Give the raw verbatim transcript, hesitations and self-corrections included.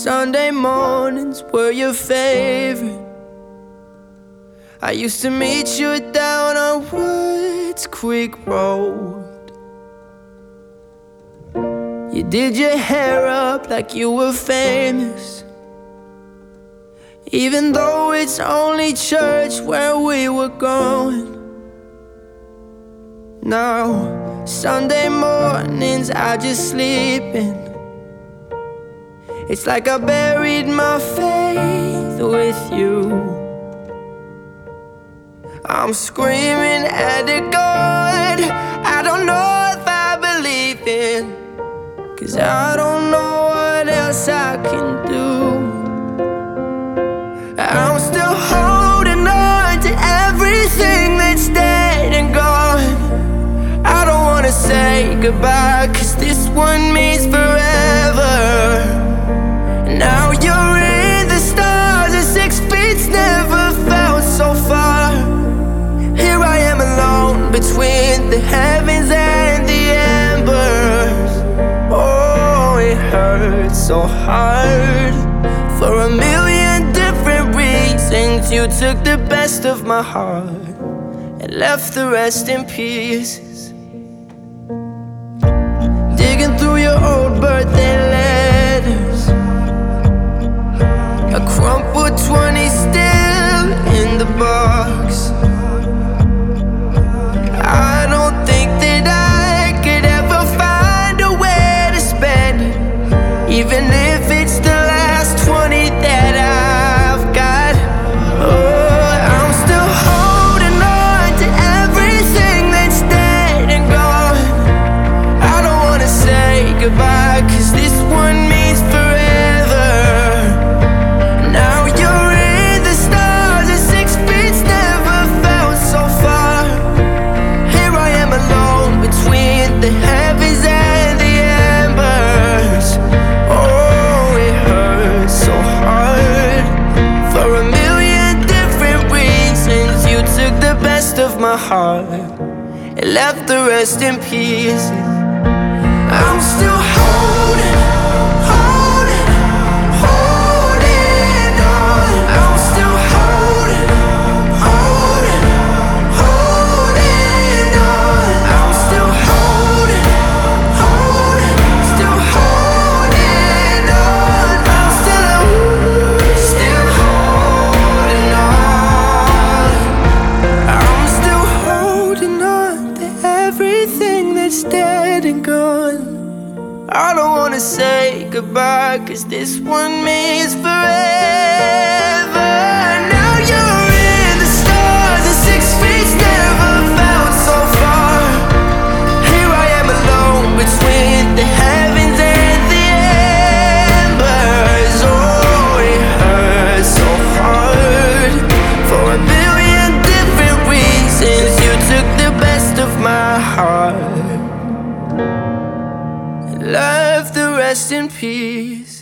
Sunday mornings were your favorite. I used to meet you down on Woods Creek Road. You did your hair up like you were famous, even though it's only church where we were going. Now, Sunday mornings I just sleep in. It's like I buried my faith with you. I'm screaming at the God I don't know if I believe in, 'cause I don't know what else I can do. I'm still holding on to everything that's dead and gone. I don't wanna say goodbye, 'cause this one means forever. Now you're in the stars and six feet's never felt so far. Here I am alone between the heavens and the embers. Oh, it hurts so hard. For a million different reasons, you took the best of my heart and left the rest in pieces. Digging through your old birthday letters, a crumpled twenty still in the box. I don't think that I could ever find a way to spend it, even if it's the last twenty that I've got. Oh, I'm still holding on to everything that's dead and gone. I don't wanna say goodbye, 'cause this one means forever. Now you're in the stars and six feet's never felt so far. Here I am alone between the heavens and the embers. Oh, it hurts so hard. For a million different reasons, you took the best of my heart and left the rest in pieces. I'm still holding, holding, holding on. I'm still holding, holding, holding on. I'm still holding, holding, still holding on. I'm still, still holding on. I'm still holding on to everything that's dead and gone. I don't wanna say goodbye, 'cause this one means forever. Now you're in the stars and six feet's never felt so far. Here I am alone between the heavens and the embers. Oh, it hurts so hard. For a billion different reasons, you took the best of my heart, left the rest in peace.